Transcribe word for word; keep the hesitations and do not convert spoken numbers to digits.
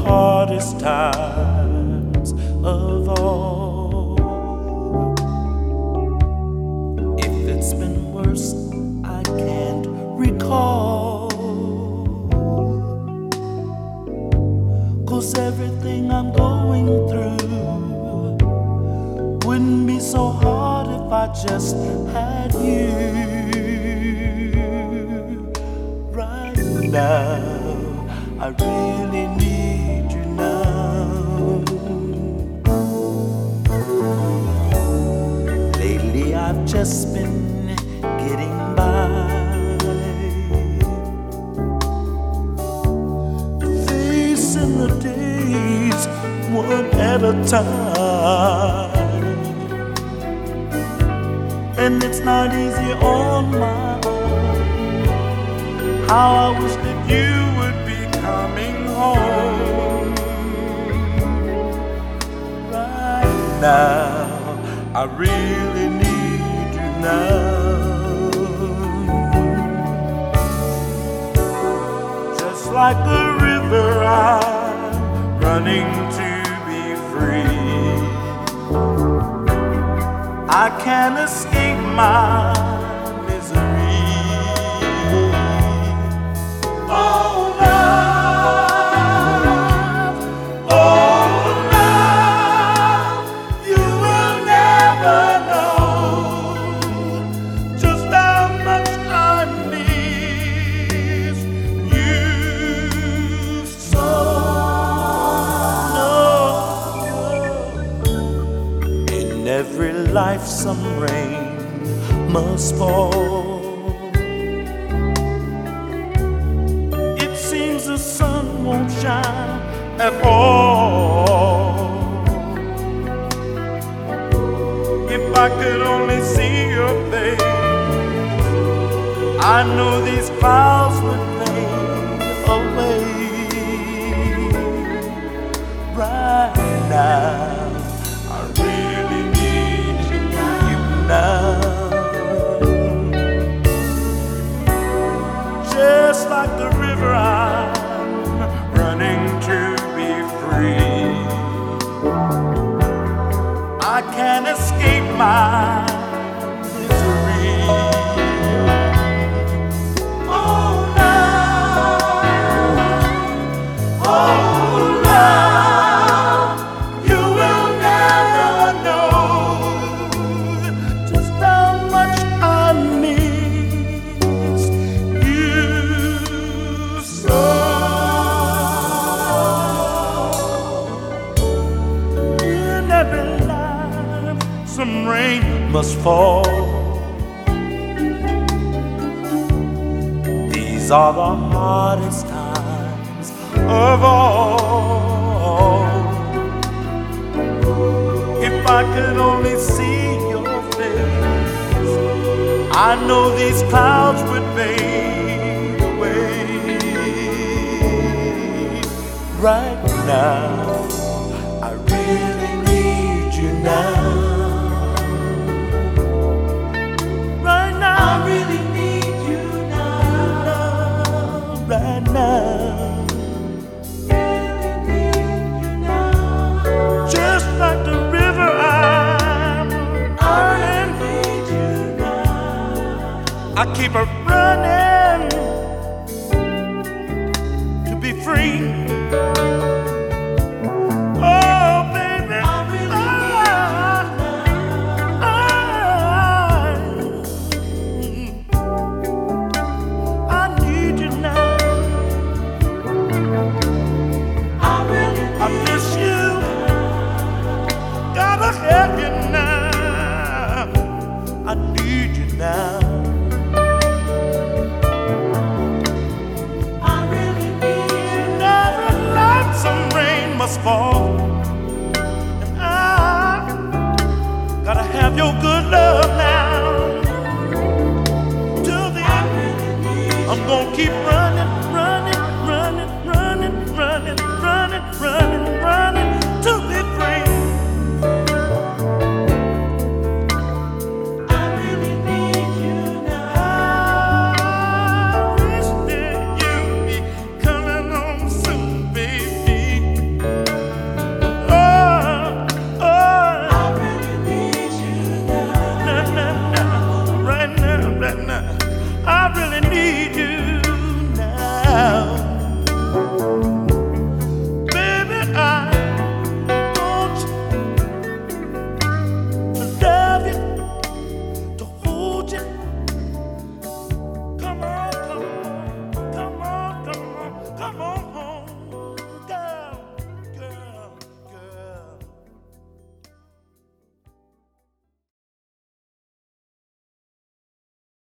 hardest times of all. If it's been worse, I can't recall, 'cause everything I'm going through wouldn't be so hard if I just had you right now. I really need you now. Lately I've just been getting by, facing the days one at a time, and it's not easy on my own. How I wish that you would be coming home right now. I really need you now. Just like the river, I'm running to be free. I can't escape my misery. Oh love, oh love, you will never know just how much I miss you so. In every life some rain must fall. It seems the sun won't shine at all. If I could only see your face, I know these clouds would fade away right now. I really need you now. Just like the river, I'm running to be free. I can't escape my misery. Oh love, oh love, you will never know just how much I miss you so. In every life some rain must fall. These are the hardest times of all. If I could only see your face, I know these clouds would fade away right now. I really need you now. Right now, I really need you now. Right now, really need you now. Just like the river, I'm I really need you now. I keep a running to be free. Oh, baby, I really I, I need you now. I really I miss you. Gotta have you now. I need you now. Must fall, and I gotta have your good love now. Till the end, I'm gonna keep running.